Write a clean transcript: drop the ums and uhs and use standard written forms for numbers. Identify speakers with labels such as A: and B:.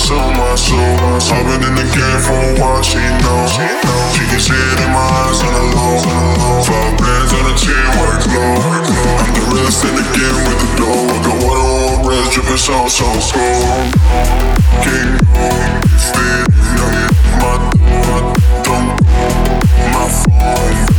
A: sell my soul. I've been in the game for a while, she knows. She can see it in my eyes on the low. 5 bands on the chain, work low. I'm the realest in the game with the dough. I got water on red, dripping so cold. King, stay, my don't, my phone.